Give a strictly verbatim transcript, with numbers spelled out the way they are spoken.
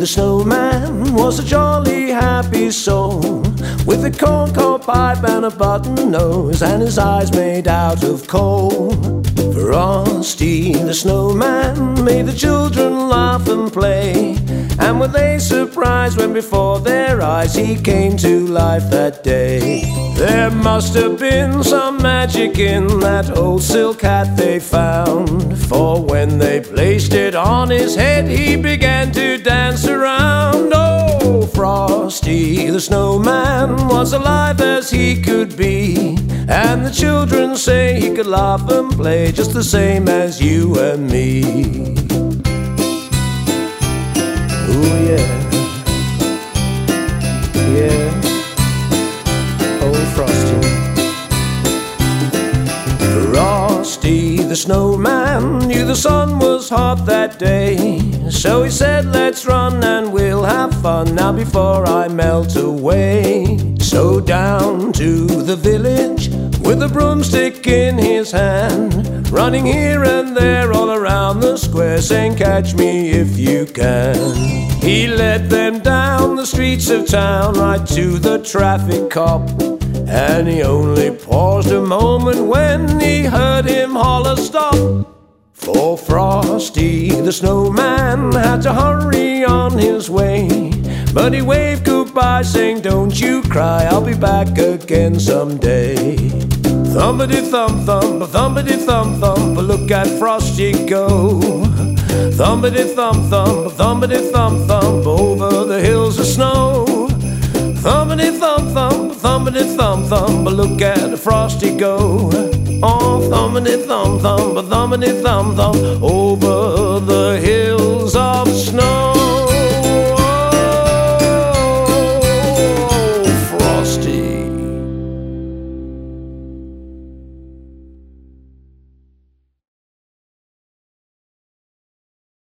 the snowman was a jolly happy soul, with a corncob pipe and a button nose, and his eyes made out of coal. Frosty the snowman made the children laugh and play, and were they surprised when before their eyes he came to life that day. There must have been some magic in that old silk hat they found, for when they placed it on his head he began to dance around. Oh, Frosty the snowman was alive as he could be, and the children say he could laugh and play just the same as you and me. Ooh, yeah, yeah, old Frosty. Frosty the snowman knew the sun was hot that day, so he said, let's run and we'll have fun now before I melt away. So down to the village with a broomstick in his hand, running here and there all around the square, saying, catch me if you can. He led them down the streets of town right to the traffic cop, and he only paused a moment when he heard him holler stop. For Frosty the snowman had to hurry on his way, but he waved goodbye saying, don't you cry, I'll be back again someday. Thumpity thump thump, thumpity thump thump, look at Frosty go. Thumpity thump thump, thumpity thump thump, over the hills of snow. Thumpity thump thump, thumpity thump thump, look at Frosty go. Oh, thumpity thump thump, thumpity thump thump, over the hills of